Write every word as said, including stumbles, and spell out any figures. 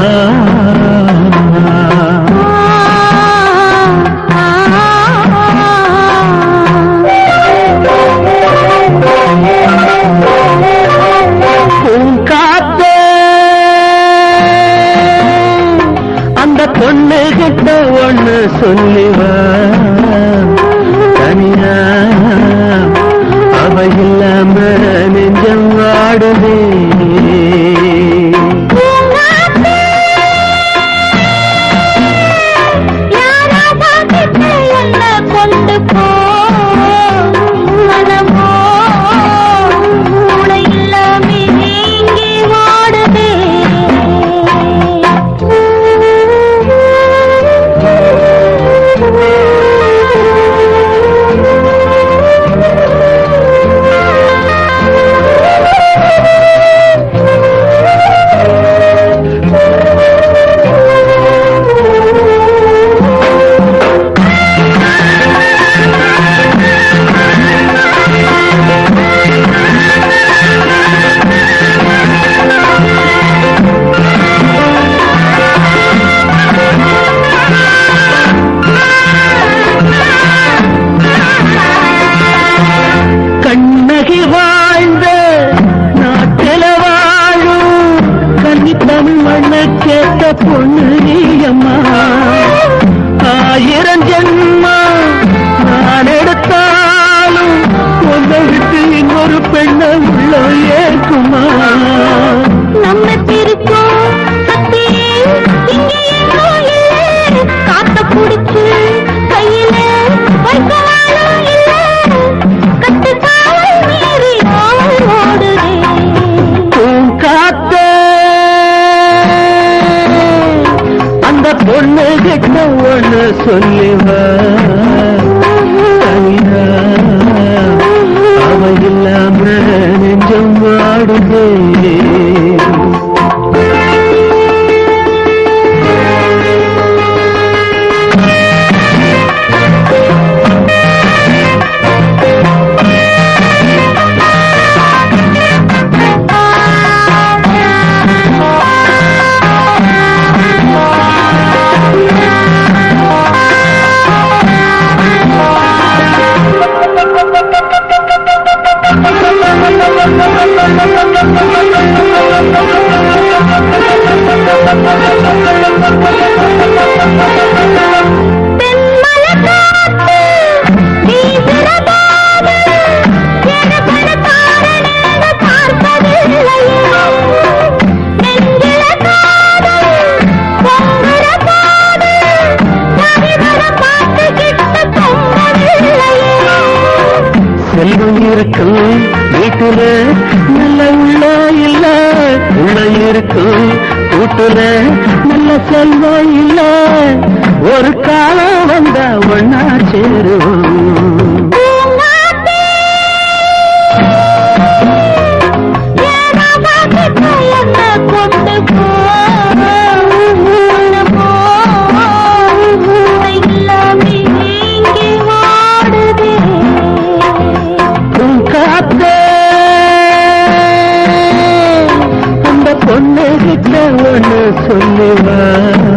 பொண்ணு கிட்ட ஒண்ணு சொல்லிவா தனியா அவ இல்லாம நெஞ்சம் வாடுதே கொண்டு போ மனமோ உனை இல்லாமே நீங்கி வாடுதே தமிழ் மண்ண கேட்ட பொண்ணு நீயம்மா ஆயிரம் ஜென்மா நான் எடுத்தாலும் உன்னை விட்டு இன்னொரு பெண்ணை உள்ள ஏற்குமா நம்ம திருக்கோம் சத்தியே இங்கே காத்த பிடிச்சு கையில வைக்கவாலும் இல்லை கட்டுக்காவல் மீறி ஓடுதே காத்த பொண்ணு கிட்ட ஒண்ணு சொல்லிவா தனியா அவ இல்லாம நெஞ்சம் வாடுதே செல்வம் இருக்கும் வீட்டுல நல்ல உள்ள இல்ல உள்ள இருக்கும் வீட்டுல நல்ல செல்வம் இல்ல ஒரு காலம் வந்தா ஒன்னா சேருவோம் கொண்டு போ இல்லாமே நீங்கி வாடுதே அந்த பொண்ணு கிட்ட ஒண்ணு சொல்லுவா